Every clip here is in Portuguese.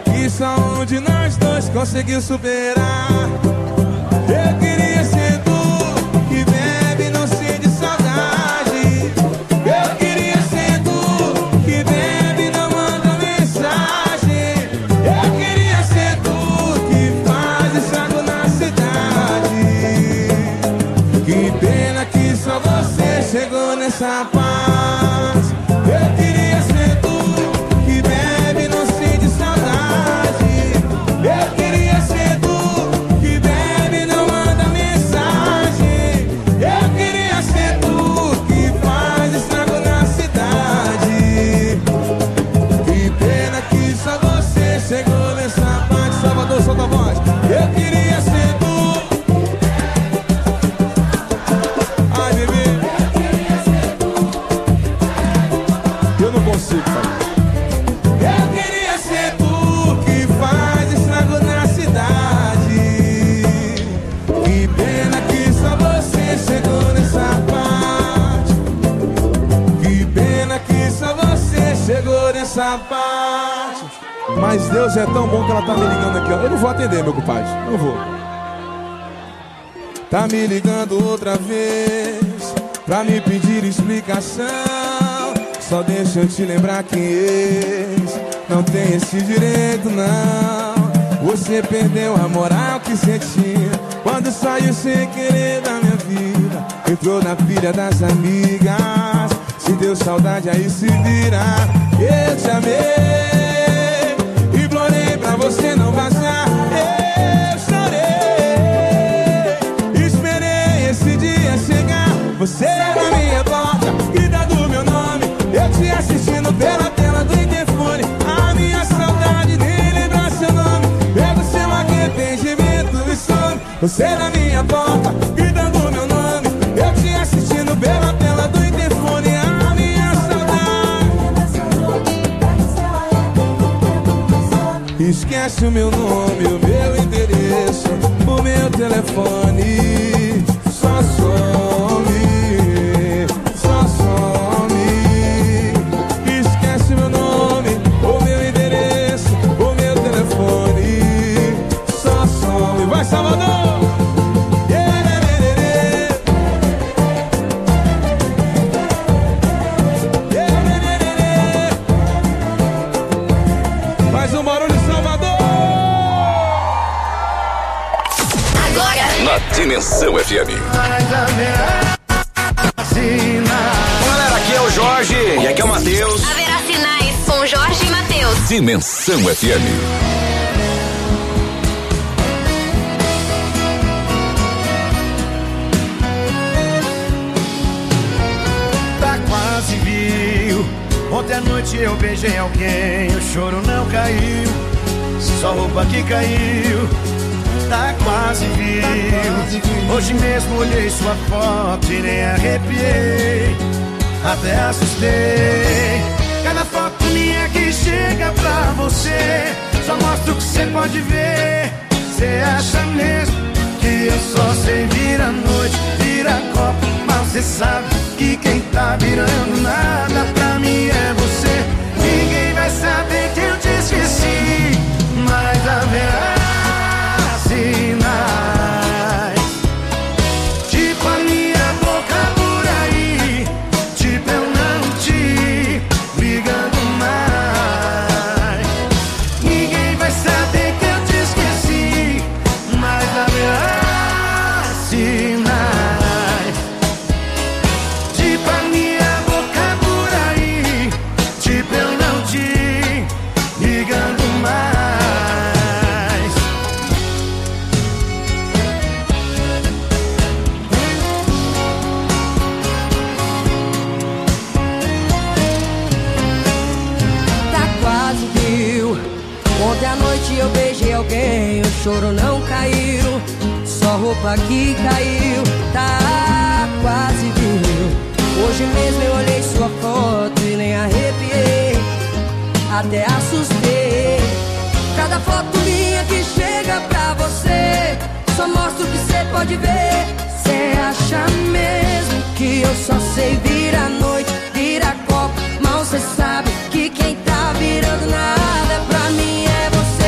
que só um de nós dois conseguiu superar. Eu queria ser tu, que bebe e não sente saudade. Eu queria ser tu, que bebe e não manda mensagem. Eu queria ser tu, que faz estrago na cidade. Que pena que só você chegou nessa paz. Eu queria ser tu, que bebe e não sente saudade. Eu queria ser tu, que bebe e não manda mensagem. Eu queria ser tu, que faz estrago na cidade. Que pena que só você chegou nessa parte. Salvador, solta a voz. Eu queria ser tu. Ai, bebê, eu não consigo falar. Eu queria ser tu, que faz estrago na cidade. Que pena que só você chegou nessa parte. Que pena que só você chegou nessa parte. Mas Deus é tão bom que ela tá me ligando aqui, ó. Eu não vou atender, meu compadre, não vou. Tá me ligando outra vez pra me pedir explicação. Só deixa eu te lembrar que ex não tem esse direito, não. Você perdeu a moral que você tinha quando saiu sem querer da minha vida. Entrou na pilha das amigas. Se deu saudade, aí se vira. Eu te amei, implorei pra você não vazar. Eu chorei, esperei esse dia chegar. Você na minha porta, grita do meu nome. Eu te assistindo pela tela do interfone. A minha saudade nem lembrar seu nome. Pego seu arrependimento e some. Você na minha porta, grita do meu nome. Eu te assistindo pela tela do interfone. A minha saudade. Esquece o meu nome, o meu endereço, o meu telefone. Só some, só some. Esquece meu nome, o meu endereço, o meu telefone. Só some. Vai, Salvador! Faz um barulho, Salvador! Agora, na Dimensão FM. Galera, aqui é o Jorge e aqui é o Matheus. Haverá sinais com Jorge e Matheus. Dimensão FM. Tá quase viu. Ontem à noite eu beijei alguém, o choro não caiu, só roupa que caiu. Tá quase viu. Hoje mesmo olhei sua foto e nem arrepiei, até assustei. Cada foto minha que chega pra você só mostra o que você pode ver. Você acha mesmo que eu só sei virar noite, virar copo, mas você sabe que quem tá virando nada pra mim é você. Ninguém vai saber que eu te esqueci, mas haverá sinais. Tipo a minha boca por aí, tipo eu não te ligando mais. Ninguém vai saber que eu te esqueci, mas haverá sinais. Tipo a minha boca por aí, tipo eu não te ligando mais. Tá quase viu. Ontem à noite eu beijei alguém, o choro não caiu, só roupa que caiu. Tá quase viu. Hoje mesmo eu olhei sua foto e nem arrepiei, até assustei. Cada foto minha que chega pra você só mostra o que você pode ver. Cê acha mesmo que eu só sei virar noite, virar copo, mal cê sabe que quem tá virando nada pra mim é você.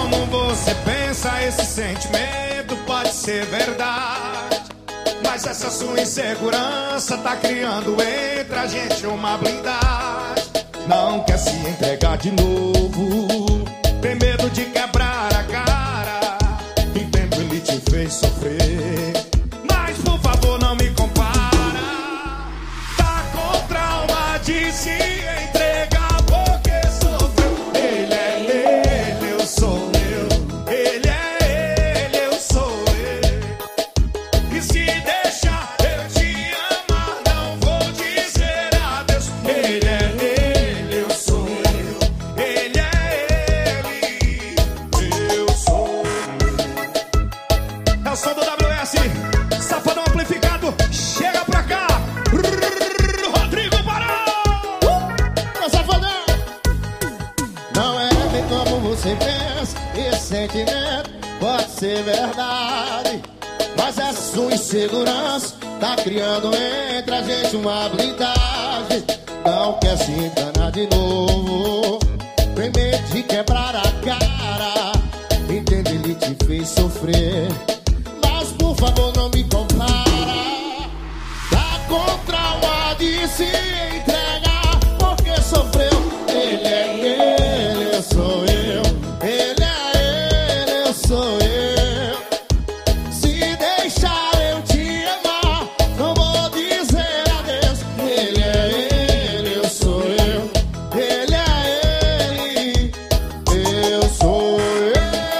como você pensa, esse sentimento pode ser verdade. Mas essa sua insegurança tá criando entre a gente uma blindagem. Não quer se entregar de novo, tem medo de quebrar a cara. Entendo, ele te fez sofrer, mas por favor não me compara. Tá com trauma de se entregar porque sofreu. Ele é ele, eu sou eu. Ele é ele, eu sou eu. E se deixar eu te amar, não vou dizer adeus. Ele é ele, eu sou eu. Ele é ele, eu sou eu. É o som do WS, Safadão amplificado. Chega pra cá, Rodrigo Barão. Safadão! Não é bem como você pensa, esse sentimento pode ser verdade. Mas essa sua insegurança tá criando entre a gente uma blindagem. Não quer se enganar de novo, tem medo de quebrar a cara. Entende, ele te fez sofrer, mas por favor não me compara. Tá com trauma de se entregar porque sofreu. Ele é ele, eu sou eu. Ele é ele, eu sou eu. Se deixar eu te amar, não vou dizer adeus. Ele é ele, eu sou eu. Ele é ele, eu sou eu.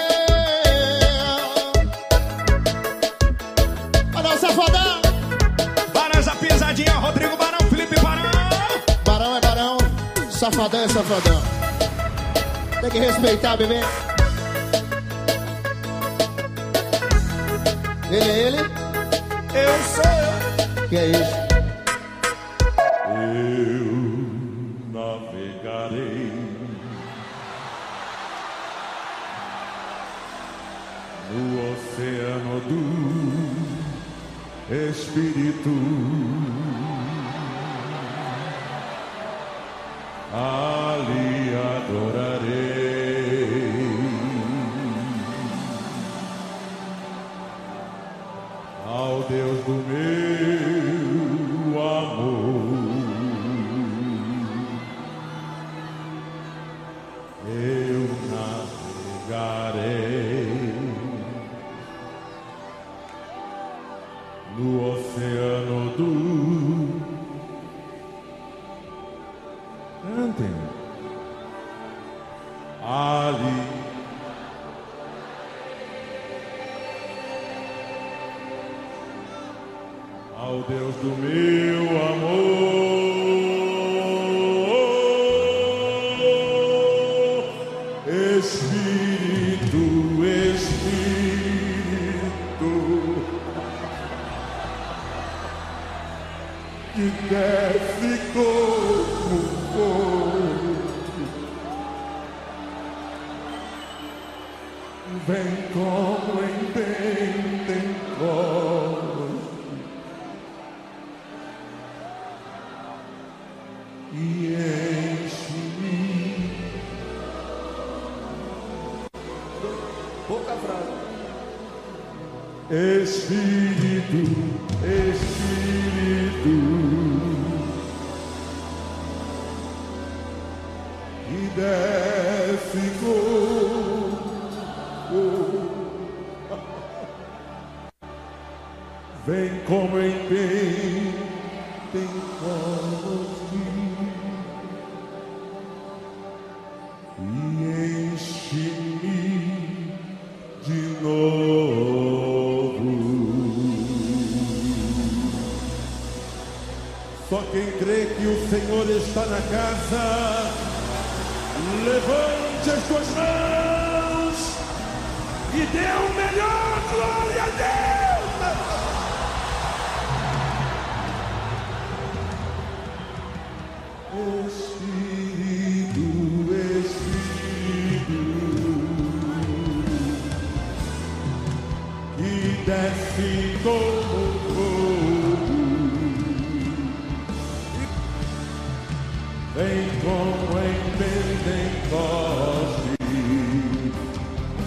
Olha o Safadão. Barões, a pisadinha, Rodrigo Barão, Felipe Barão. Barão é barão, safadão é safadão. Tem que respeitar, bebê. Ele é ele? Eu sou eu. Que é isso? Eu navegarei no oceano do Espírito. Ali adorarei ao Deus do meu amor. Eu navegarei no oceano do... Cantem. Ali ao Deus do meu amor. Espírito, Espírito, que desce como fogo, vem como em Pentecostes e enche-me. Pouca frase. Espírito, Espírito, que desce vem como em Pentecostes e enche-me de novo. Só quem crê que o Senhor está na casa, levante as suas mãos e dê o melhor glória a Deus. Espírito, Espírito, que desce como fogo, vem como em Pentecostes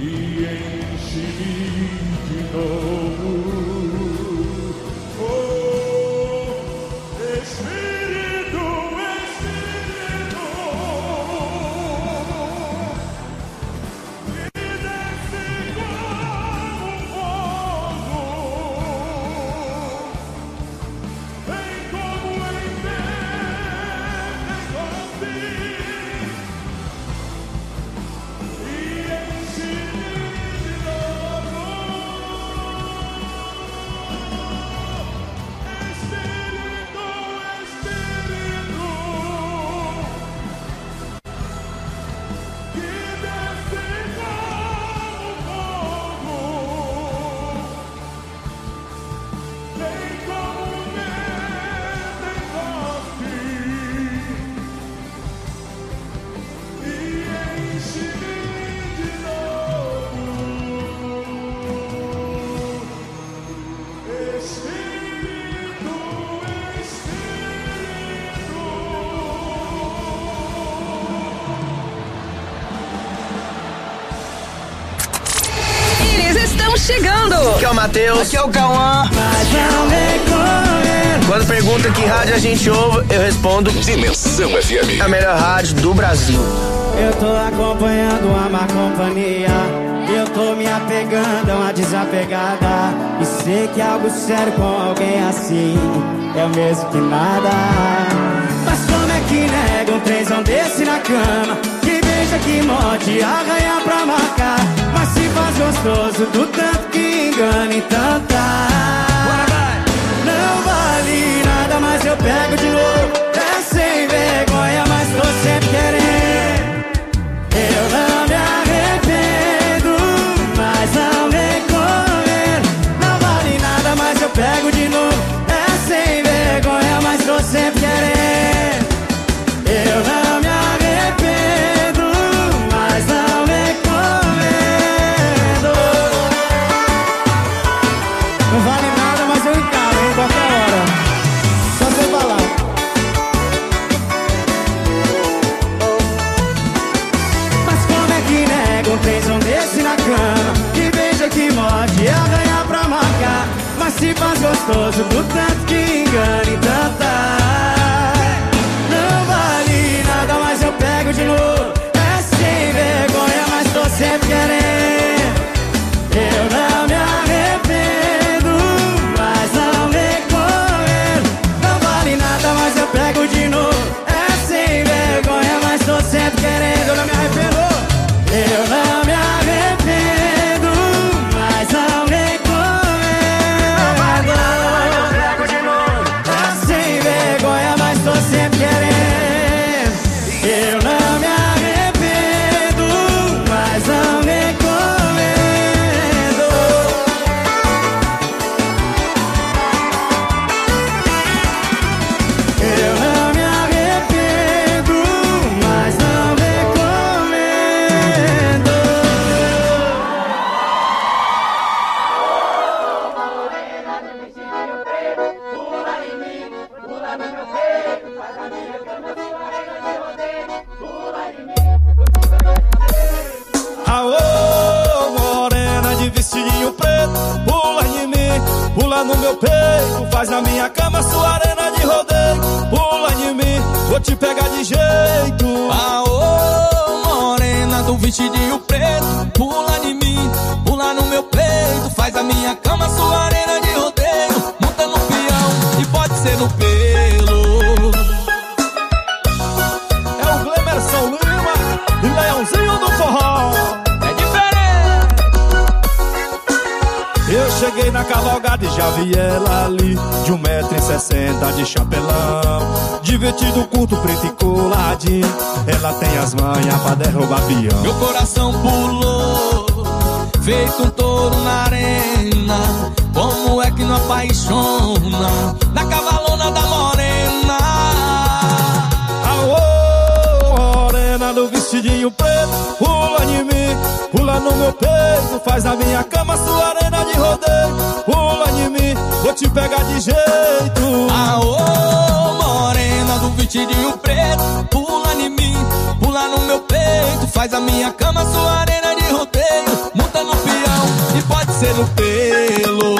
Chegando! Aqui é o Matheus. Aqui é o Cauã. Quando pergunta que rádio a gente ouve, eu respondo Dimensão FM. a melhor rádio do Brasil. Eu tô acompanhando a má companhia. Eu tô me apegando a uma desapegada. E sei que algo sério com alguém assim é o mesmo que nada. Mas como é que nega um trenzão desse na cama? Que beija, que morde, arranha pra marcar. Mas se faz gostoso do tanto que engana, então tá. Não vale nada, mas eu pego de novo. É sem vergonha, mas tô sempre querendo. Eu não me arrependo, mas não recomendo. Não vale nada, mas eu pego de novo. É sem vergonha, mas tô sempre querendo. Eu não me arrependo, mas não recomendo. Não vale nada, mas eu encaro em qualquer hora. Só você falar. Mas como é que nega um trenzão desse na cama? Que beija, que morde, arranha pra marcar. Mas se faz gostoso do tanto que engana, então tá. Não vale nada, mas eu pego de novo. É sem vergonha, mas tô sempre querendo. Eu não me arrependo, mas não recomendo. Não vale nada, mas eu pego de novo. É sem vergonha, mas tô sempre querendo. Eu não me arrependo. Eu não me arrependo, mas não recomendo. Não vale nada, mas eu pego de novo. É sem vergonha, mas tô sempre querendo. Eu não me arrependo, mas não recomendo. Eu não me arrependo, mas não recomendo. Aô, morena de vestidinho preto, pula em mim, pula no meu peito, faz na minha cama sua arena de rodeio. Pula em mim, vou te pegar de jeito. Aô, morena do vestidinho preto, pula em mim, pula no meu peito, faz a minha cama sua arena de rodeio. Monta no peão e pode ser no pelo. É o Glemerson Lima e Leãozinho do Forró. É diferente. Eu cheguei na cavalgada e já vi ela ali, de 1,60 m de chapelão, de vestido curto, preto e coladinho. Ela tem as manhas pra derrubar peão. Meu coração pulou, feito um touro na arena. Como é que não apaixona na cavalona da morena? Aô, morena do vestidinho preto, pula em mim, pula no meu peito, faz na minha cama sua arena de rodeio. Pula em mim, vou te pegar de jeito. Aô, morena do vestidinho preto, pula em mim, pula no meu peito, faz a minha cama sua arena de rodeio. no pelo.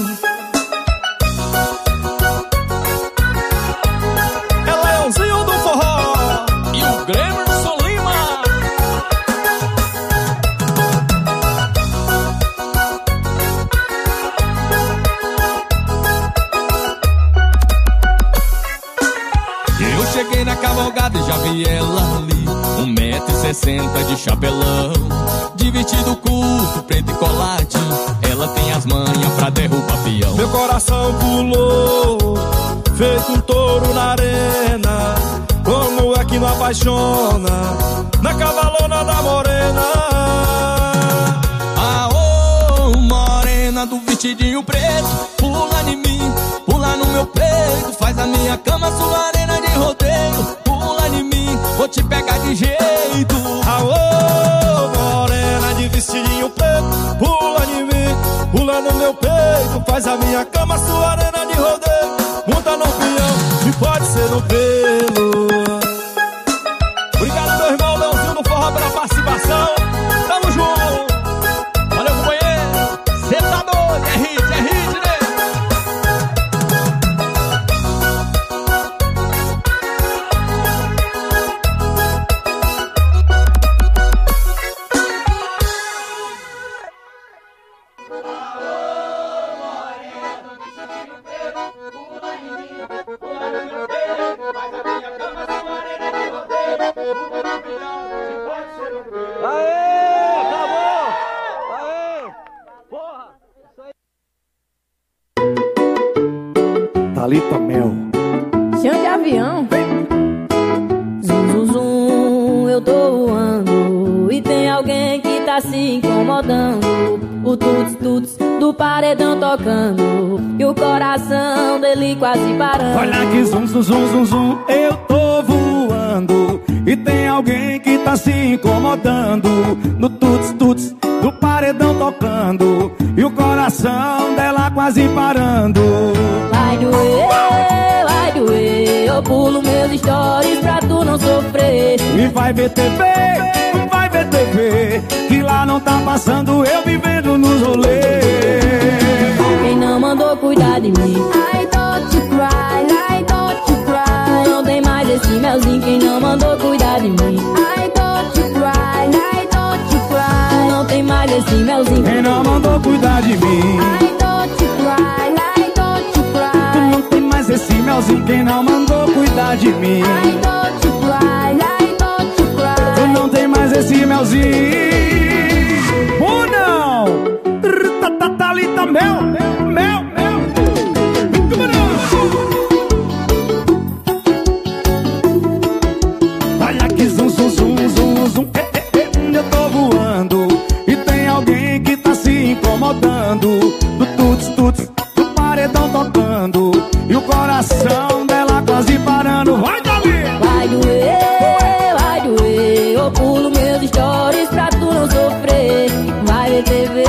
É Leãozinho do forró e o Gremerson Lima. Eu cheguei na cavalgada e já vi ela ali, 1,60 m de chapelão, de vestido curto, preto e coladinho. Ela tem as manhas pra derrubar peão. Meu coração pulou, feito um touro na arena. Como é que não apaixona na cavalona da morena? Aô, morena do vestidinho preto, pula em mim, pula no meu peito, faz a minha cama sua arena de rodeio. Pula em mim, vou te pegar de jeito. Aô, morena de vestidinho preto, pula em mim, pula no meu peito, faz a minha cama sua arena de rodeio. Monta no peão e pode ser no pelo. Obrigado, meu irmão Leãozinho do forró, pela participação. Tamo junto. Valeu, companheiro. Cê tá doido, é hit, né? Thalita Mel. Chão de avião. Zum, zum, zum, eu tô voando e tem alguém que tá se incomodando. O tuts, tuts do paredão tocando e o coração dele quase parando. Olha que zum, zum, zum, zum, zum, eu tô voando e tem alguém que tá se incomodando. No tuts, tuts do paredão tocando e o coração dela quase parando. Vai doer, eu pulo meus stories pra tu não sofrer. E vai ver TV, que lá não tá passando eu vivendo nos rolês. Quem não mandou cuidar de mim? I don't cry, I don't cry. Não tem mais esse melzinho. Quem não mandou cuidar de mim? I don't cry, I don't cry. Não tem mais esse melzinho. Quem não mandou cuidar de mim? I don't cry, I don't cry. Não tem mais esse melzinho. Quem não mandou cuidar de mim? I don't cry, I don't cry. Não tem mais esse melzinho. Ou não? Thalita Mel, Mel. Olha que zum, zum, zum, zum, zum. Eu tô voando e tem alguém que tá se incomodando. Do tuts, tuts, do paredão tocando e o coração dela quase parando. Vai, Davi! Vai doer, eu pulo meus stories pra tu não sofrer. Vai ver TV,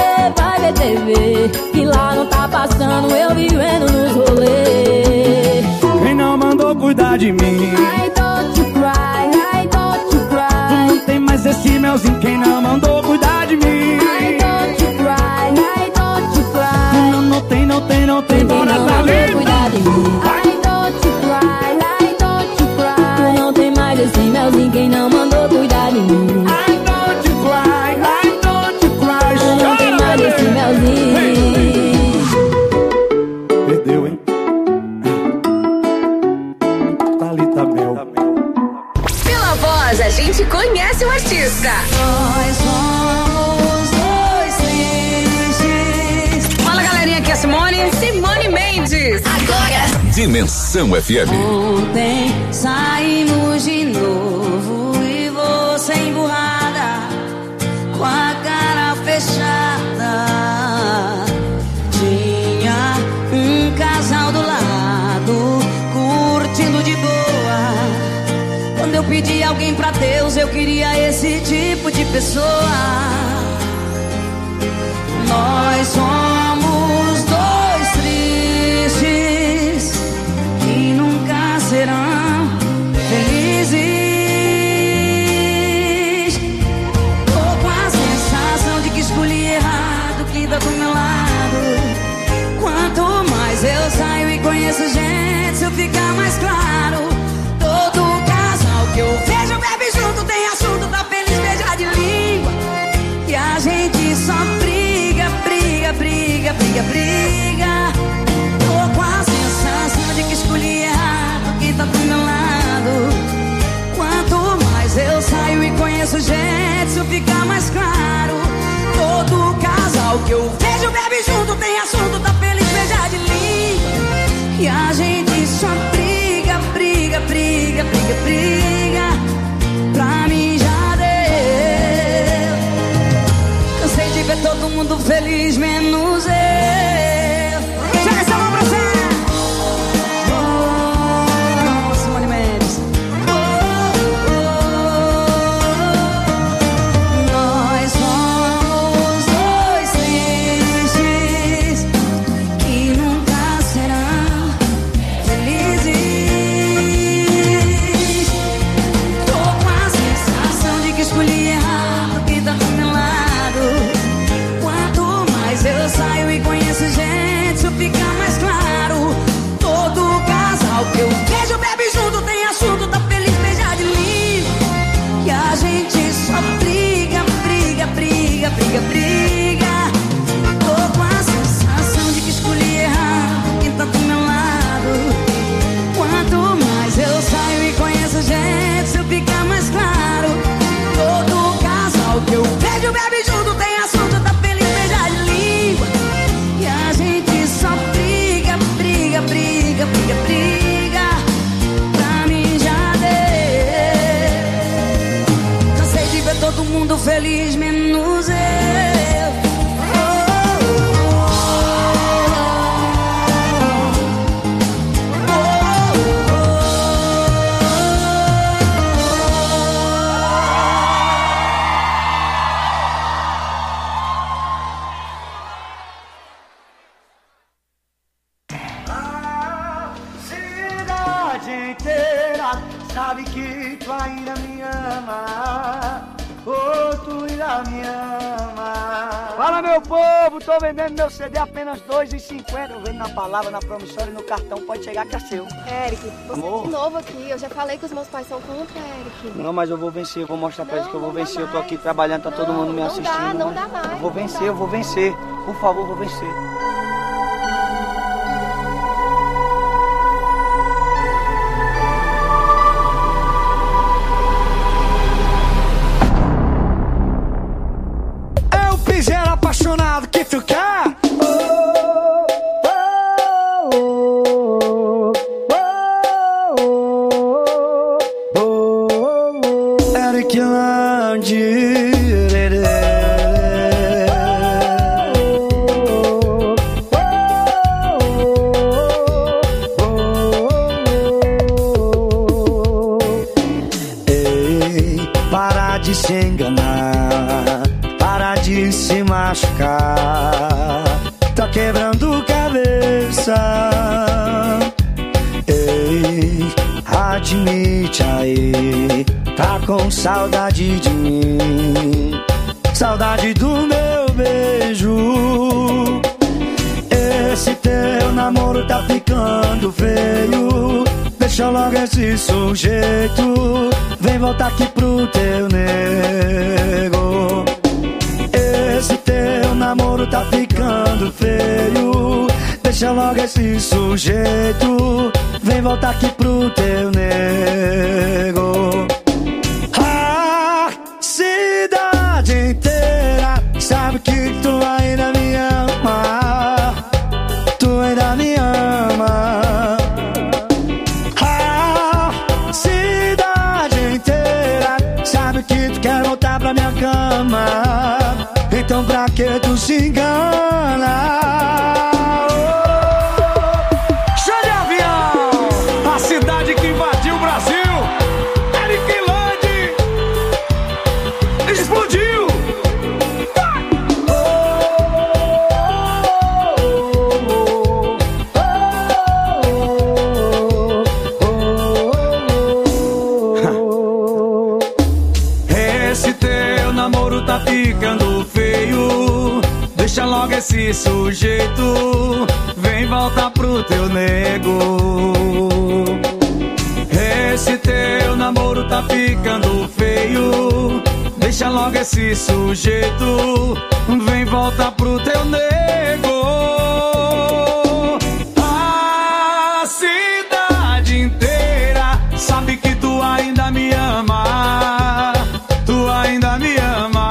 que lá não tá passando eu vivendo nos rolês. Quem não mandou cuidar de mim? I don't cry, I don't cry. Não tem mais esse melzinho. Quem não mandou cuidar de mim? I don't cry, I don't cry. Não tem. Quem Bora, não mandou Thalita! cuidar de mim? I don't cry, I don't cry. Não tem mais esse melzinho. Quem não mandou cuidar de mim? I don't cry. Não tem mais esse melzinho. Perdeu, hein? Thalita Mel. Pela voz, a gente conhece o artista. Nós somos dois tristes. Fala, galerinha, aqui é a Simone Mendes. Agora, Dimensão FM. Ontem saímos de novo e você emburrada, com a cara fechada. Tinha um casal do lado, curtindo de boa. Quando eu pedi alguém pra Deus, eu queria esse tipo de pessoa. Nós somos dois tristes que nunca serão felizes. Tô com a sensação de que escolhi errado, que ainda do meu briga. Tô com a sensação de que escolhi errado quem tá do meu lado. Quanto mais eu saio e conheço gente, isso fica mais claro. Todo casal que eu vejo bebe junto, tem assunto, tá feliz, beija de língua. E a gente só briga, briga, briga, briga, briga. Pra mim já deu. Cansei de ver todo mundo feliz, menos eu. Joga essa mão pra você. Simone Mendes. Nós somos dois tristes que nunca serão felizes. Tô com a sensação de que escolhi errado quem tá do meu lado. Quanto mais eu saio e conheço gente, isso fica mais claro. Todo casal que eu vejo bebe junto, tem assunto, tá feliz, beija de língua. E a gente só briga, briga, briga, briga, briga. Tô com a sensação de que escolhi errado quem tá do meu lado. Quanto mais eu saio e conheço gente, isso fica mais claro. Todo casal que eu vejo bebe junto, tem assunto, tá feliz, beija de língua. E a gente só briga, briga, briga, briga, briga. Pra mim já deu. Cansei de ver todo mundo feliz, menos eu. Cidade inteira sabe que tu ainda me ama. Oh, tu ainda me ama. Fala, meu povo, tô vendendo meu CD apenas R$2,50. Eu vendo na palavra, na promissória e no cartão, pode chegar que é seu. Eric, você Amor? de novo aqui. Eu já falei que os meus pais são contra, Eric. Não, mas eu vou vencer, eu vou mostrar pra eles que eu vou Não, não vencer. dá Eu tô aqui mais. trabalhando, tá todo mundo me Não assistindo. dá, não mas dá mais, Eu vou não vencer, dá. eu vou vencer. Por favor, eu vou vencer. É o piseiro apaixonado que tu quer. Eric Ei, para de se enganar, para de se machucar. Tá quebrando cabeça. Ei, admite aí, tá com saudade de mim, saudade do meu beijo. Esse teu namoro tá ficando feio. Deixa logo esse sujeito, vem voltar aqui pro teu nego. Esse teu namoro tá ficando feio. Deixa logo esse sujeito, vem voltar aqui pro teu nego. A cidade inteira sabe que tu ainda me ama. Tu ainda me ama. A cidade inteira sabe que tu quer voltar pra minha cama. Então pra que tu se engana? Show de avião! A cidade que invadiu o Brasil, Eric explodiu! Esse teu namoro tá ficando feio. Deixa logo esse sujeito, vem voltar pro teu nego. Esse teu namoro tá ficando feio. Deixa logo esse sujeito, vem voltar pro teu nego. ainda me ama.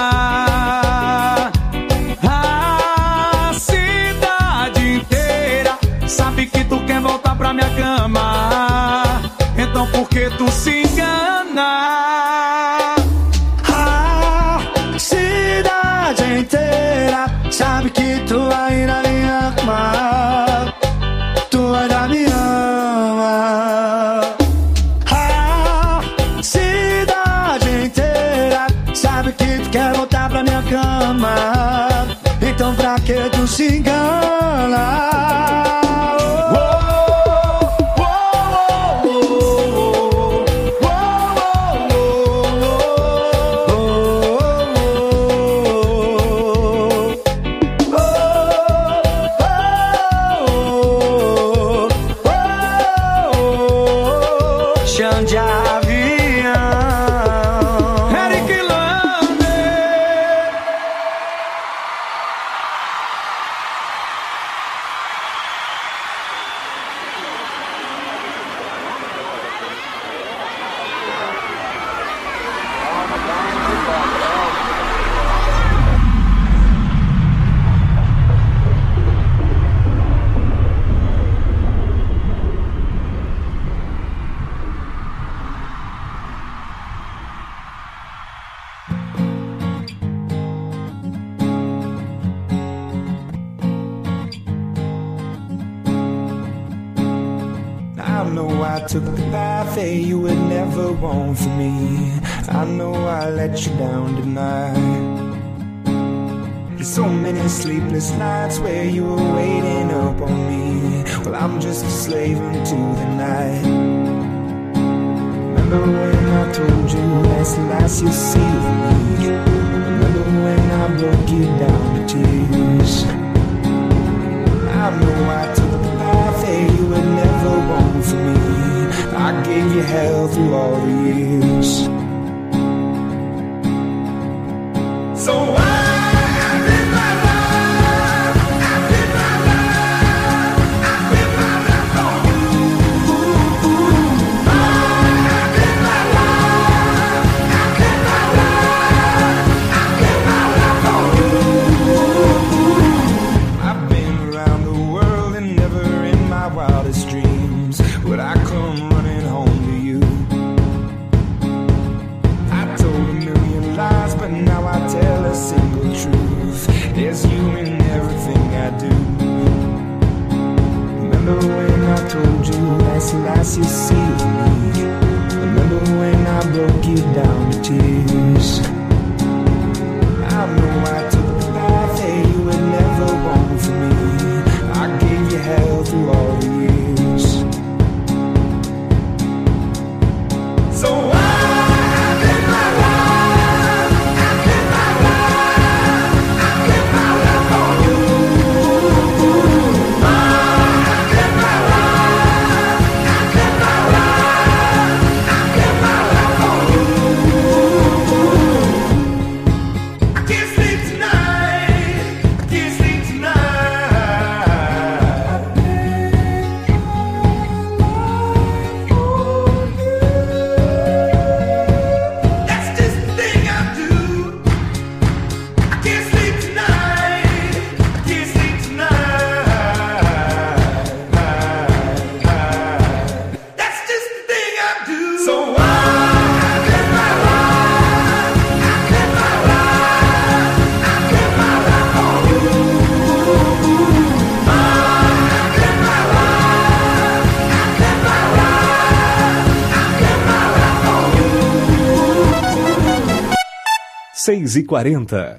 A cidade inteira sabe que tu quer voltar pra minha cama. Então por que tu se engana? A cidade inteira sabe que tu ainda me ama. Tu ainda me ama. A cidade inteira sabe que tu quer voltar pra minha cama. Então pra que tu se engana? Took the path that you would never want from me. I know I let you down tonight. There's so many sleepless nights where you were waiting up on me. Well, I'm just a slave unto the night. Remember when I told you that's the last you'll see of me? Remember when I broke you down to tears? I know I took the path that you would never want from me. I gave you hell through all the years. So I did my life, I did my life, I did my life on you. I did my life, I did my life, I did my life on you. I've been around the world and never in my wildest dreams would I come running home to you. I told a million lies, but now I tell a single truth. There's you in everything I do. Remember when I told you that's the last you see of me? Remember when I broke you down to tears? I know I took the path that you would never want from me. I gave you hell through all the years. So I did my life, I did my life, I did my life on you. I did my life, I did my life, I did my life on you. I can't sleep tonight, I can't sleep Seis e 40.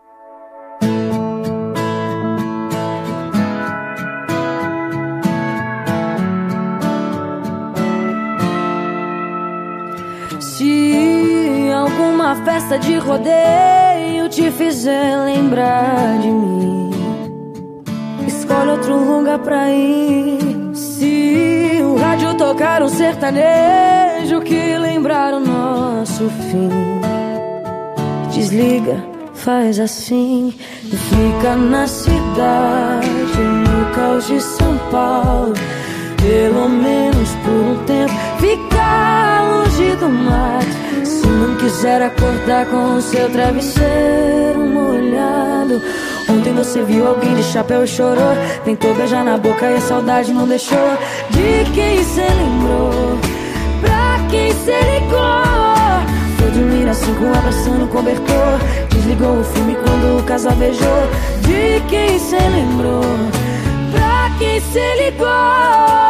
Se alguma festa de rodeio te fizer lembrar de mim, escolhe outro lugar pra ir. Se o rádio tocar um sertanejo que lembrar o nosso fim, desliga, faz assim e fica na cidade, no caos de São Paulo. Pelo menos por um tempo, ficar longe do mar. Se não quiser acordar com o seu travesseiro molhado. Ontem você viu alguém de chapéu e chorou. Tentou beijar na boca e a saudade não deixou. De quem cê lembrou? Pra quem cê ligou? Foi dormir às 5 abraçando o cobertor. Desligou o filme quando o casal beijou. De quem cê lembrou? Pra quem cê ligou?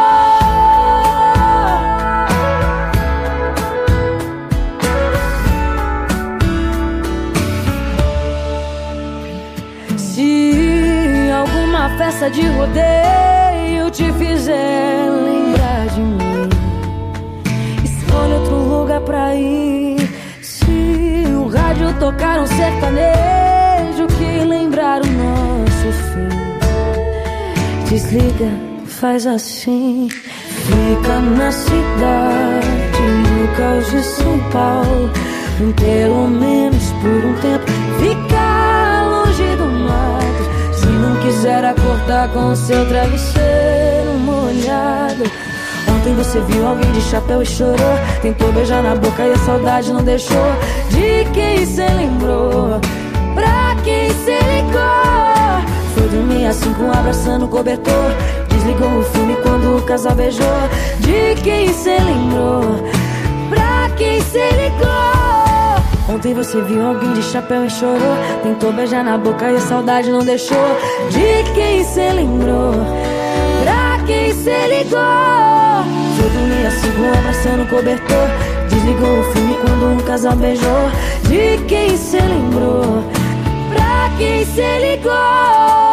Se alguma festa de rodeio te fizer lembrar de mim, escolhe outro lugar pra ir. Se o rádio tocar um sertanejo que lembrar o nosso fim, desliga, faz assim. Fica na cidade, no caos de São Paulo, pelo menos por um tempo. Fica longe do mato. Se não quiser acordar com o seu travesseiro molhado. Ontem você viu alguém de chapéu e chorou. Tentou beijar na boca e a saudade não deixou. De quem cê lembrou? Pra quem cê ligou? Foi dormir às 5 abraçando o cobertor. Desligou o filme quando o casal beijou. De quem cê lembrou? Pra quem cê ligou? Ontem você viu alguém de chapéu e chorou. Tentou beijar na boca e a saudade não deixou. De quem cê lembrou? Pra quem cê ligou? Foi dormir às 5 abraçando o cobertor. Desligou o filme quando um casal beijou. De quem cê lembrou? Pra quem cê ligou?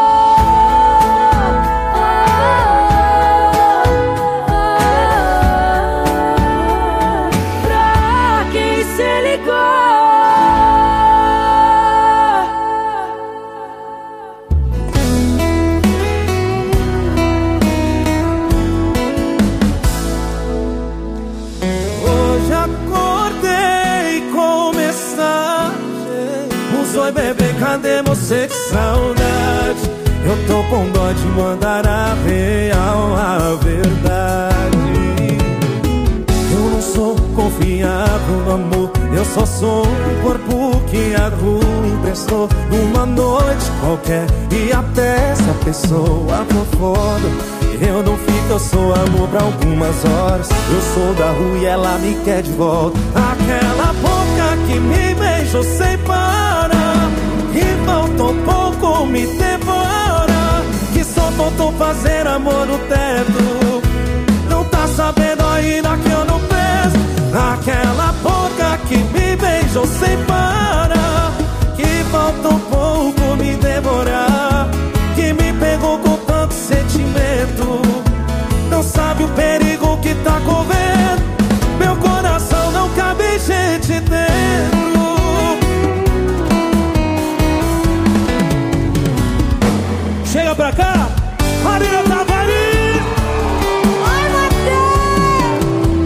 Pra quem cê ligou? Oi bebê, cadê você? Que saudade. Eu tô com dó de mandar a real, a verdade. Eu não sou confiável no amor. Eu só sou um corpo que a rua emprestou numa noite qualquer. E até se a pessoa for foda, eu não fico, eu sou amor pra algumas horas. Eu sou da rua e ela me quer de volta. Aquela boca que me beijou sem parar, que faltou pouco me devora, que só faltou fazer amor no teto. Não tá sabendo ainda que eu não peço. Aquela boca que me beijou sem parar, que faltou pouco me devorar, que me pegou com tanto sentimento. Não sabe o perigo que tá correndo. Meu coração não cabe gente dentro. Chega pra cá, Marina Tavares. Oi, Matheus.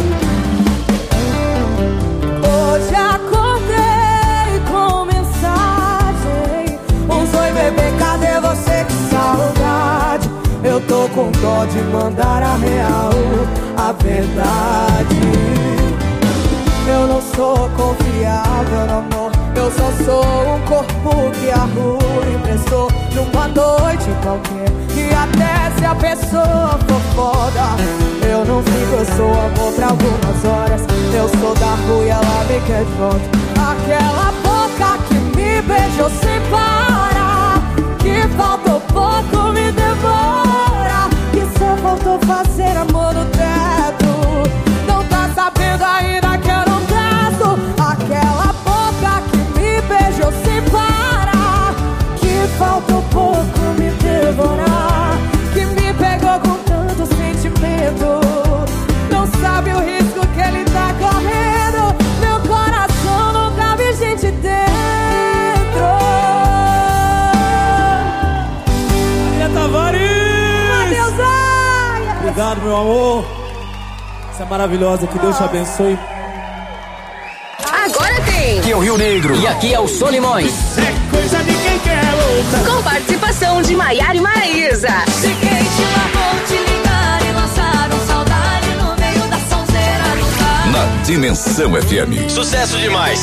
Hoje acordei com mensagem. Oi, bebê, cadê você? Que saudade. Eu tô com dó de mandar a real, a verdade. Eu não sou confiável no amor. Eu só sou um corpo que a rua emprestou numa noite qualquer. E até se a pessoa for foda, eu não fico, eu sou amor pra algumas horas. Eu sou da rua e ela me quer de volta. Aquela boca que me beijou sem parar, que faltou pouco me devora, que só faltou fazer amor no teto. Não tá sabendo ainda que eu não peço. Aquela boca que me beijou sem parar, que faltou pouco me devorar, que me pegou com tanto sentimento. Não sabe o risco que ele tá correndo. Meu coração não cabe gente dentro. Maria Tavares. Matheus, ai. Obrigado, meu amor. Você é maravilhosa, que Deus te abençoe. Agora tem Aqui é o Rio Negro. E aqui é o Solimões. É coisa de quem quer louca. com participação de Maiara e Maraísa. Se quem te lavou, te ligar e lançaram saudade no meio da sonzeira do carro. Na Dimensão FM. Sucesso demais.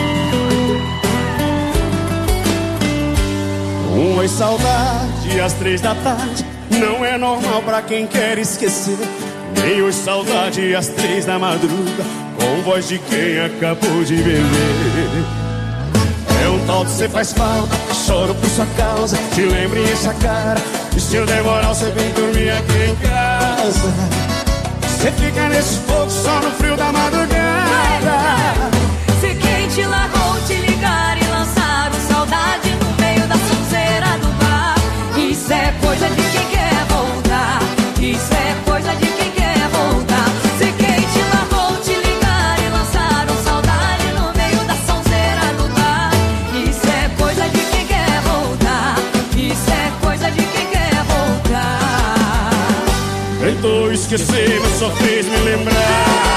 Oi, saudade, às 3 da tarde. Não é normal pra quem quer esquecer. Nem oi, saudade, às 3 da madruga, com voz de quem acabou de beber. É um tal de cê faz falta, choro por sua causa. Te lembro e enche a cara, e se eu demorar você vem dormir aqui em casa. Cê fica nesse fogo só no frio da madrugada. Se quem te largou te ligar e lançar o saudade no meio da sonzeira do bar. Isso é coisa de quem quer voltar. Isso é coisa de quem quer voltar. Se quem te largou te ligar e lançar um saudade no meio da sonzeira do bar. Isso é coisa de quem quer voltar. Isso é coisa de quem quer voltar. Tentou esquecer, mas só fez me lembrar.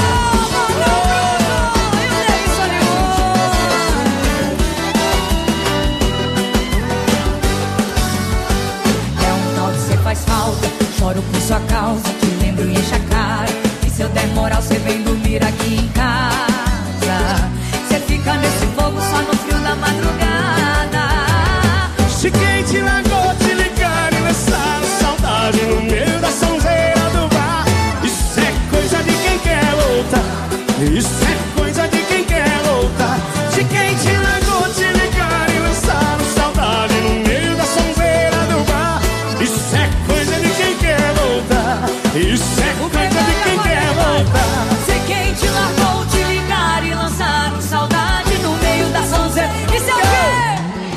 Faz falta, choro por sua causa, te lembro e enche a cara. E se eu der moral, cê vem dormir aqui em casa. Cê fica nesse fogo só no frio da madrugada. Se quem te largou te ligar e lançar saudade no meio da sonzeira do bar. Isso é coisa de quem quer voltar. Isso é coisa de quem quer voltar. Se quem te largou te ligar e lançar saudade no meio da sonzeira do bar. Isso é coisa de quem quer voltar. Isso é coisa de quem quer voltar. Se quem te largou te ligar e lançar saudade no meio da sonzeira. Isso é o quê?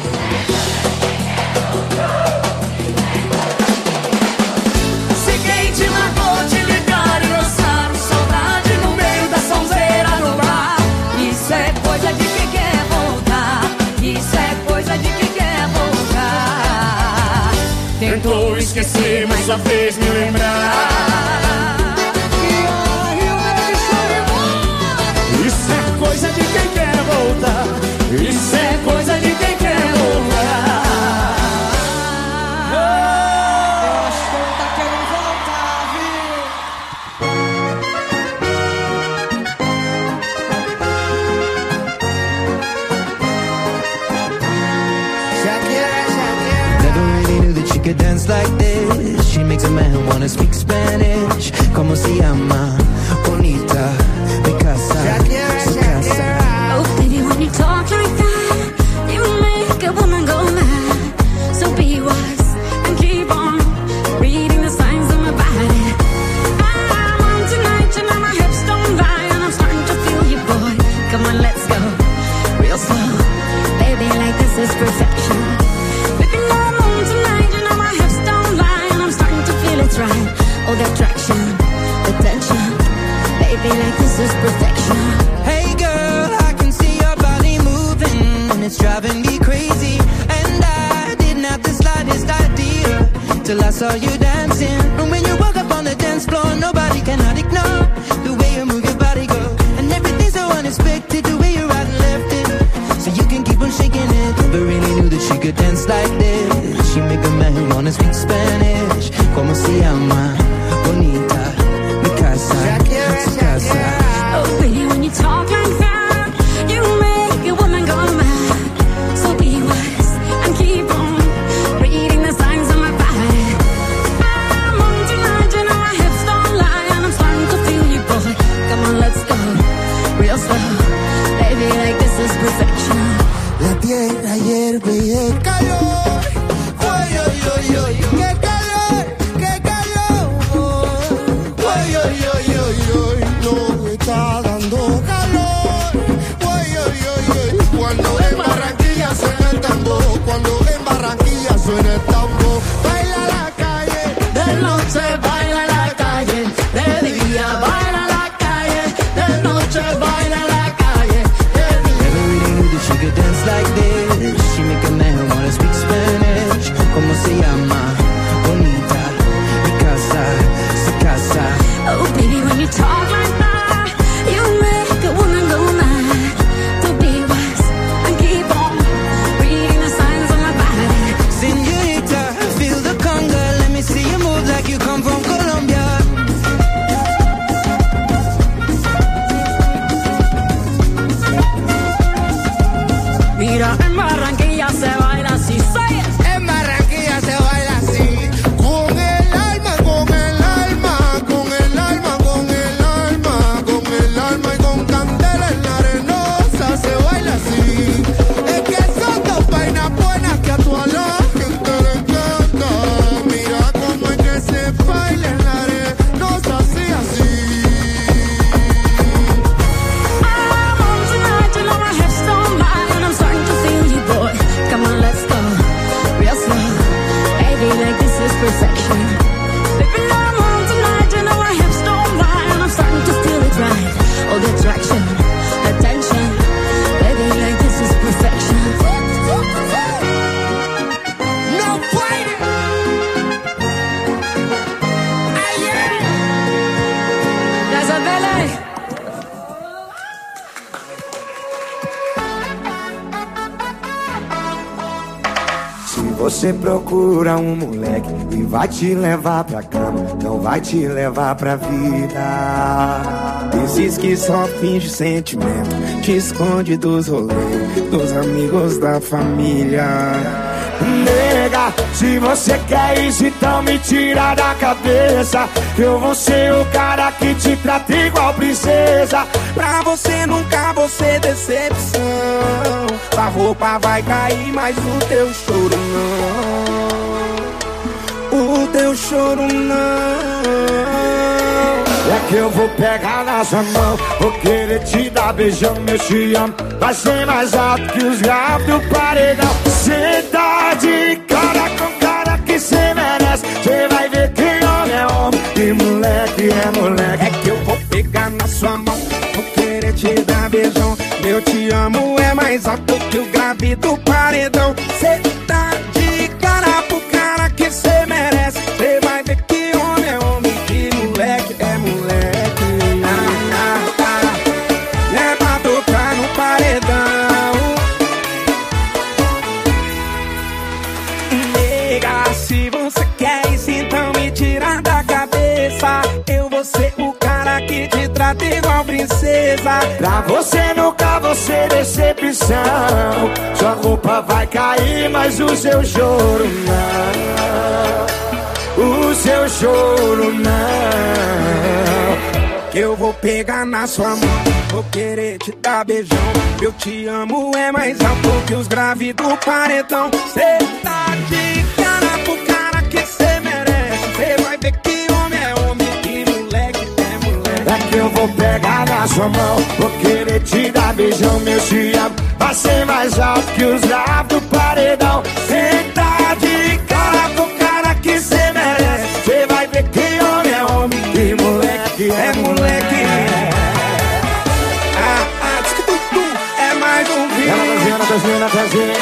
Se quem te largou te ligar e lançar saudade no meio da sonzeira do bar. Isso é coisa de quem quer voltar. Isso é coisa de quem quer voltar. Tentou esquecer, mas só fez me lembrar. Isso é coisa de quem quer voltar. Isso é coisa de quem quer voltar. Eu acho que ele tá querendo voltar, Never really knew that she could dance like this. She makes a man wanna speak Spanish. Como se llama? Bonita, mi casa, su casa. Oh, baby, when you talk like that, you make a woman go mad. So be wise and keep on reading the signs of my body. I'm on tonight, and my hips don't lie, and I'm starting to feel you, boy. Come on, let's go real slow. Baby, like this is perfection. Baby, I'm on tonight, and my hips don't lie, and I'm starting to feel it's right. Oh, the attraction, the tension. Baby, like this is perfection. Hey girl, I can see your body moving, and it's driving me crazy. And I didn't have the slightest idea till I saw you dancing. And when you walk up on the dance floor, nobody cannot ignore the way you move your body, girl. And everything's so unexpected, the way you right and left it, so you can keep on shaking it. Never really knew that she could dance like this. She make a man wanna speak Spanish. Como se llama? Bonita, mi casa, su casa. Oh, baby, when you talk like that, you make a woman go mad. So be wise and keep on reading the signs of my body. I'm on tonight, and my hips don't lie, and I'm starting to feel you, boy. Come on, let's go real slow. Baby, like this is perfection. La tierra hierve y el calor. Oy, oy, oy, oy, qué calor, qué calor. Oy, oy, oy, oy, oy, no está dando calor. Oy, oy, oy, oy, cuando en Barranquilla suena el tambor, cuando en Barranquilla suena el tambor. Baila la calle, de noche baila la calle, de día baila la calle, de noche baila la calle. Never really knew that she could dance like this. She make a man wanna speak Spanish. Mira, en Barranquilla se baila así. Say it. En Barranquilla se baila así. Con el alma, con el alma, con el alma, con el alma, con el alma y con candela en la arenosa se baila así. Es que son dos vainas buenas que a toda la gente le encanta. Mira cómo es que se baila en la arenosa así, así. I'm on tonight, you know my hips don't lie, and I'm starting to feel you, boy. Come on, let's go, real slow. Baby, like this is perfection. Baby, I'm on tonight, you know my hips don't lie, and I'm starting to feel it right. All the attraction, attention. Baby, like this is perfection. No fighting. There's a ballet. Se você procura um moleque e vai te levar pra cama, não vai te levar pra vida. Esses que só finge sentimento, te esconde dos rolês, dos amigos da família. Nega, se você quer isso, então me tira da cabeça, que eu vou ser o cara que te trata igual princesa. Pra você nunca vou ser decepção. A roupa vai cair, mas o teu choro não. O teu choro não. É que eu vou pegar na sua mão, vou querer te dar beijão, meu te amo. Vai ser mais alto que os graves do paredão. Cê tá de cara com cara que cê merece. Cê vai ver que homem é homem e moleque é moleque. É que eu vou pegar na sua mão, vou querer te dar beijão. Meu te amo é mais alto que o grave do paredão. Cê tá de cara pro cara que cê merece. Cê vai ver que homem é homem e moleque é moleque. É pra tocar no paredão. Nega, se você quer isso, então me tira da cabeça. Eu vou ser o cara que te trata igual princesa. Pra você nunca vou ser decepção. Sua roupa vai cair, mas o seu choro não. O seu choro não. Que eu vou pegar na sua mão, vou querer te dar beijão. Eu te amo é mais alto que os graves do paredão. Cê tá de cara pro cara que cê merece. Cê vai ver que homem é homem e moleque é moleque. É que eu vou pegar na sua mão, vou querer te dar beijão, meu te amo. Vai ser mais alto que os graves do paredão. Cê tá de cara pro cara que cê merece. Cê vai ver que homem é homem e moleque é moleque. É mais um vídeo. Ela cozinha.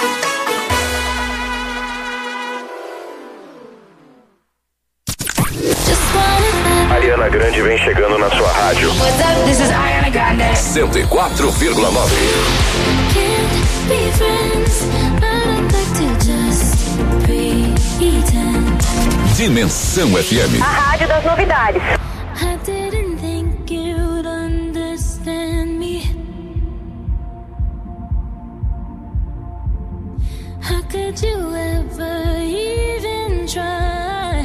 Ariana Grande vem chegando na sua rádio. What's up? This is Ariana Grande. 104,9. Can't be friends, I'd like to just pretend. Dimensão FM. A rádio das novidades. I didn't think you'd understand me. How could you ever even try?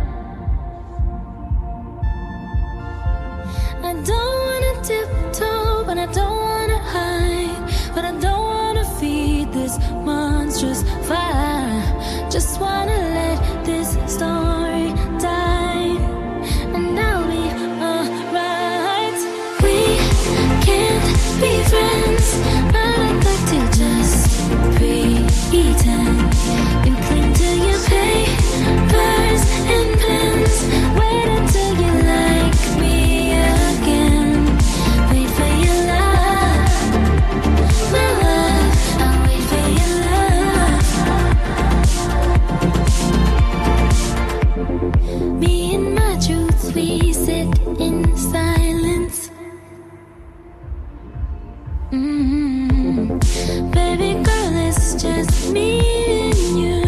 I don't wanna tiptoe, but I don't wanna hide. But I don't wanna feed this monstrous fire. Just wanna let this story die, and I'll be alright. We can't be friends, I'd like to just pretend. And cling to your papers and pens. Wait until you like me again. Wait for your love, my love. I'll wait for your love. Me and my truth, we sit in silence. Baby girl, it's just me and you.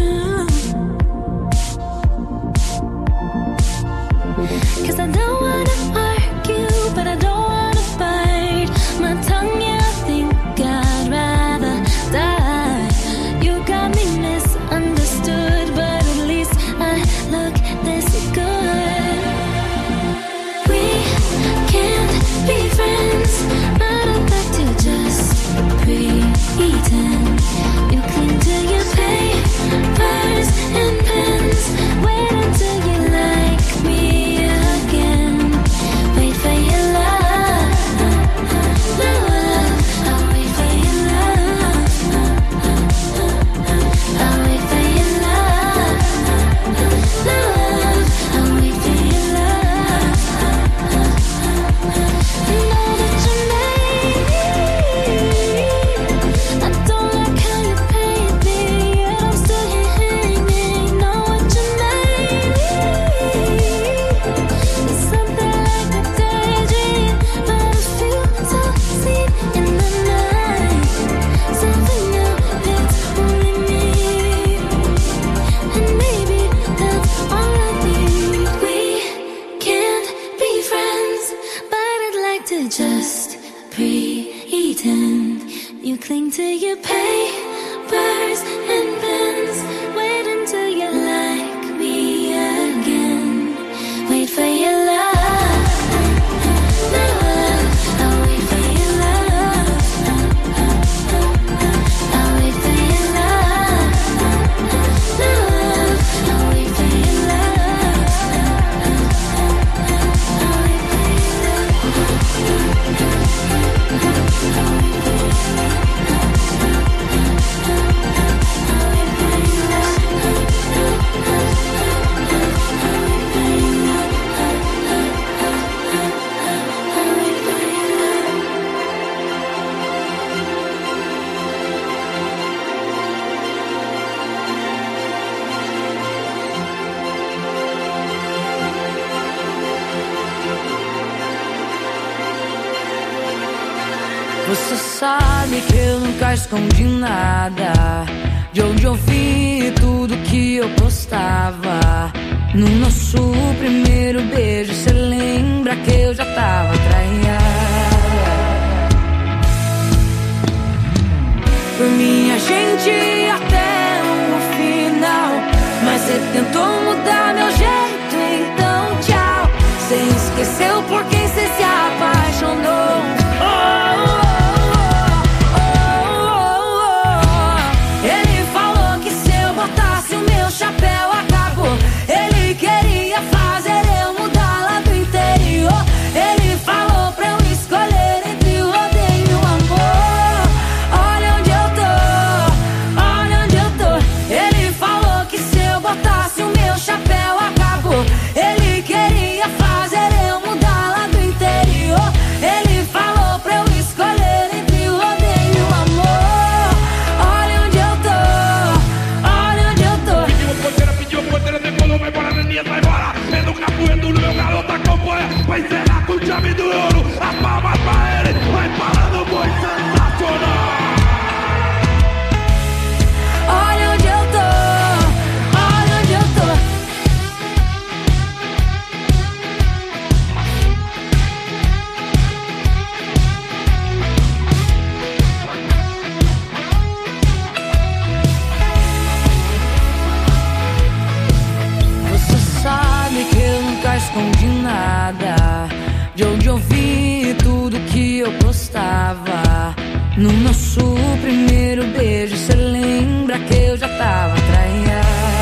sabe que eu nunca escondi nada. De onde eu vi tudo que eu postava. No nosso primeiro beijo, cê lembra que eu já tava traída. Por mim a gente ia até o final, mas cê tentou mudar meu jeito, então tchau. Cê esqueceu por quem cê se apaixonou. Ele falou que se eu botasse o meu chapéu acabou. Ele queria fazer eu mudar lá do interior. Ele falou pra eu escolher entre o odeio e o amor. Olha onde eu tô, olha onde eu tô. Ele falou que se eu botasse o meu chapéu acabou. Ele queria fazer eu mudar lá do interior. Ele falou pra eu escolher entre o odeio e o amor. Olha onde eu tô, olha onde eu tô. Pediu porteira, decolou, vai embora, Neninha, vai embora. É no capoeiro, no meu garoto acompanha. Vai encerrar com chave do ouro. As palmas pra ele, vai parando o boi sensacional. Olha onde eu tô, olha onde eu tô. Você sabe que eu nunca escondi nada. De onde eu vi tudo que eu postava. No nosso primeiro beijo, cê lembra que eu já tava traída.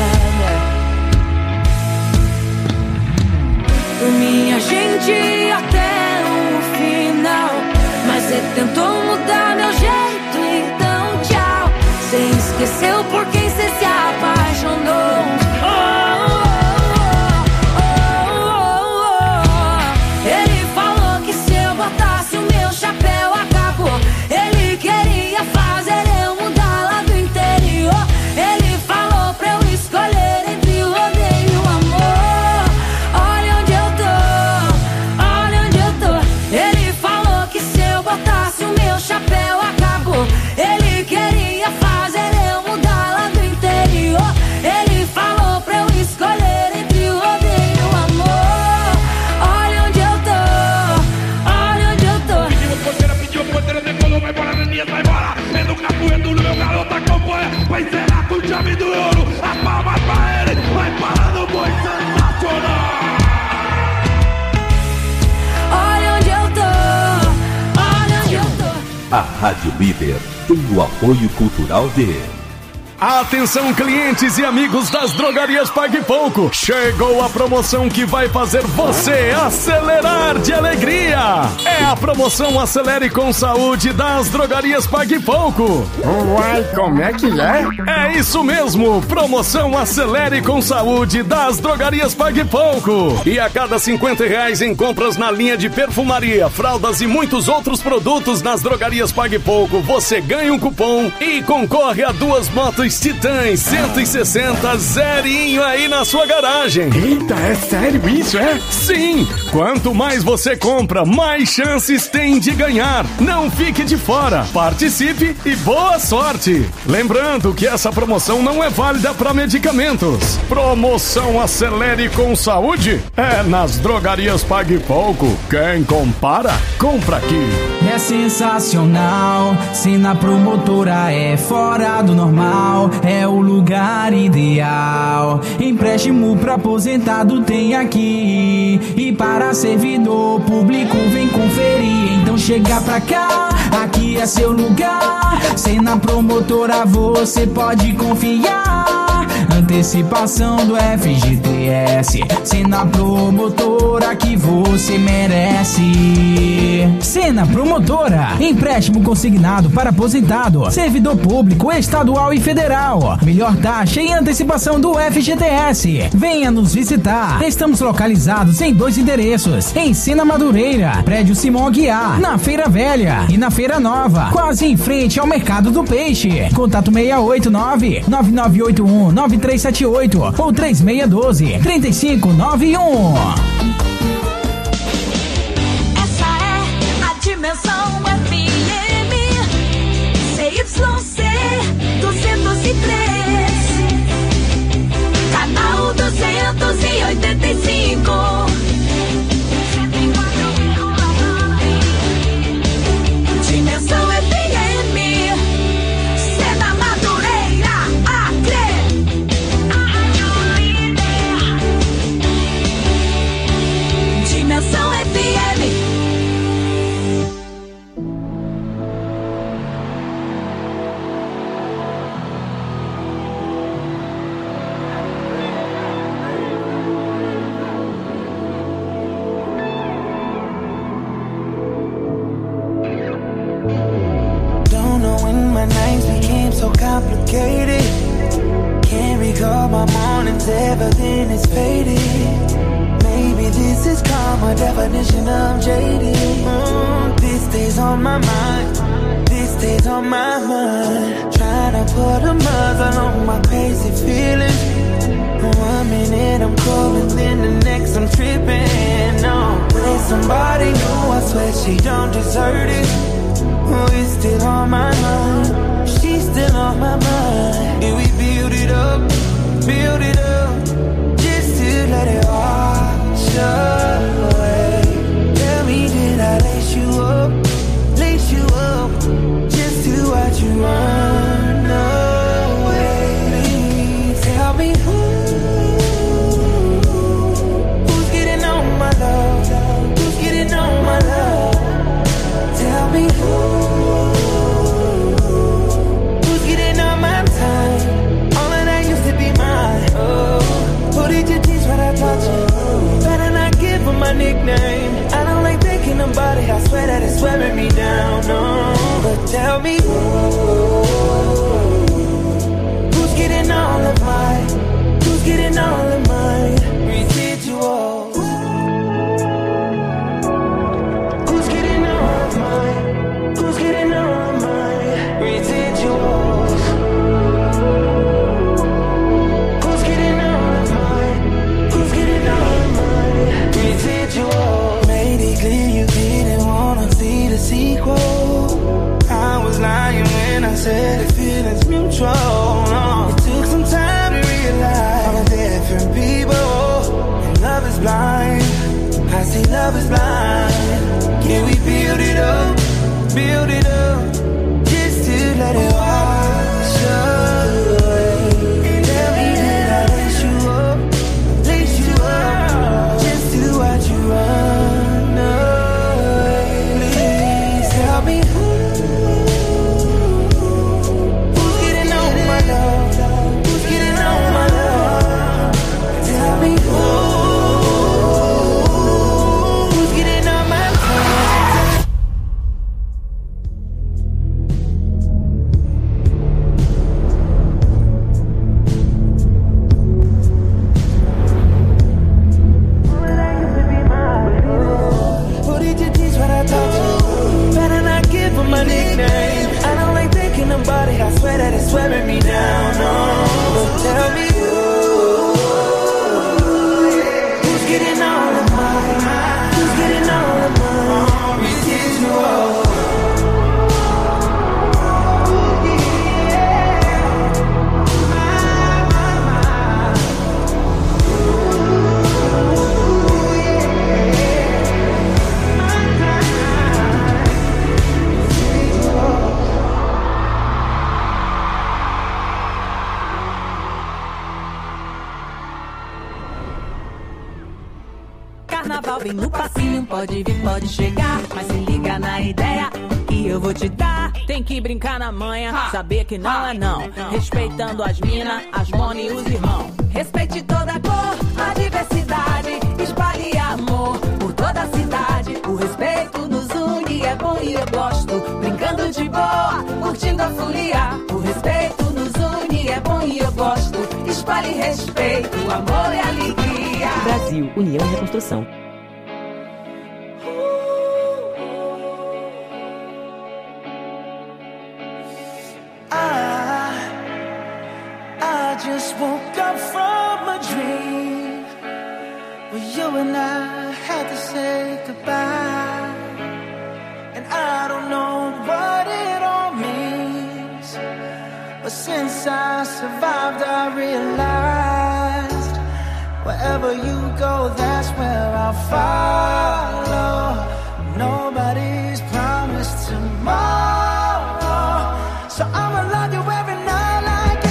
Por mim a gente ia até o final, mas cê tentou mudar meu jeito, então tchau. Cê esqueceu por quem cê se apaixonou. Ele falou que se eu botasse o meu chapéu acabou. Ele queria fazer eu mudar lá do interior. Ele falou pra eu escolher entre o odeio e o amor. Olha onde eu tô, olha onde eu tô. Ele falou que se eu botasse o meu chapéu acabou. Ele queria fazer eu mudar lá do interior. Ele falou pra eu escolher entre o odeio e o amor. Olha onde eu tô, olha onde eu tô. Pediu porteira, decolou, vai embora, Neninha, vai embora. É no capoeiro, no meu garoto acompanha. Vai encerrar com chave do ouro. As palmas pra ele, vai parando o boi sensacional. Olha onde eu tô, olha onde eu tô. A Rádio Líder tem o apoio cultural de... Atenção, clientes e amigos das drogarias Pague Pouco. Chegou a promoção que vai fazer você acelerar de alegria. É a promoção Acelere com Saúde das drogarias Pague Pouco. Uai, como é que é? É isso mesmo, promoção Acelere com Saúde das drogarias Pague Pouco. E a cada R$50 em compras na linha de perfumaria, fraldas e muitos outros produtos nas drogarias Pague Pouco, você ganha um cupom e concorre a 2 motos Titãs 160 zerinho aí na sua garagem. Eita, é sério isso, é? Sim! Quanto mais você compra, mais chances tem de ganhar. Não fique de fora. Participe e boa sorte! Lembrando que essa promoção não é válida para medicamentos. Promoção Acelere com Saúde é nas drogarias Pague Pouco. Quem compara, compra aqui. É sensacional, se na promotora é fora do normal. É o lugar ideal. Empréstimo pra aposentado tem aqui. E para servidor público vem conferir. Então chega pra cá, aqui é seu lugar. Se na promotora você pode confiar. Antecipação do FGTS. Se na promotora que você merece. Sena Promotora, empréstimo consignado para aposentado, servidor público estadual e federal. Melhor taxa e antecipação do FGTS. Venha nos visitar. Estamos localizados em 2 endereços: em Sena Madureira, prédio Simão Aguiar, na Feira Velha e na Feira Nova, quase em frente ao Mercado do Peixe. Contato 689-9981-9378 ou 3612-3591. Essa é a Dimensão FM. whatever, then it's faded. Maybe this is karma, definition of jaded. This stays on my mind, this stays on my mind. Trying to put a muzzle on my crazy feelings. 1 minute I'm cold and then the next I'm tripping. No, with somebody new, I swear she don't deserve it. Oh, it's still on my mind, she's still on my mind. And we build it up, just to let it wash away. Tell me, did I lace you up, just to watch you run away? Please tell me who's getting on my love, who's getting on my love? Tell me who's getting on my time? All of that used to be mine. Oh, who did you teach what I taught you? Better not give her my nickname. I don't like thinking about it, I swear that it's wearing me down. No, but tell me who's getting all of mine, who's getting all of mine residuals? Who's getting all of mine, who's getting all of mine residuals? Who's getting all of mine, who's getting all of mine residuals? Made it clear you didn't wanna see the sequel. I was lying when I said the feeling's mutual. No, it took some time to realize all the different people, and love is blind. I say love is blind. Can we build it up, just to let it wash away? Tell me, did I lace you up, just to watch you run away? Please tell me who's getting on my love, who's getting on my love? Tell me who's getting on my love. Who did you teach what I taught you? Better not give her my nickname. I don't like thinking about it, I swear that it's wearing me down. No, but tell me who's getting all of mine, who's getting all of mine residual? Carnaval vem no passinho, pode vir, pode chegar, mas se liga na ideia que eu vou te dar. Tem que brincar na manha, saber que não é não. Respeitando as minas, as mona e os irmãos. Respeite toda a cor, a diversidade. Espalhe amor por toda a cidade. O respeito nos une, é bom e eu gosto. Brincando de boa, curtindo a folia. O respeito nos une, é bom e eu gosto. Espalhe respeito, amor e alegria. Brasil, União e Reconstrução. I just woke up from a dream where you and I had to say goodbye. And I don't know what it all means, but since I survived I realized wherever you go, that's where I'll follow. Nobody's promised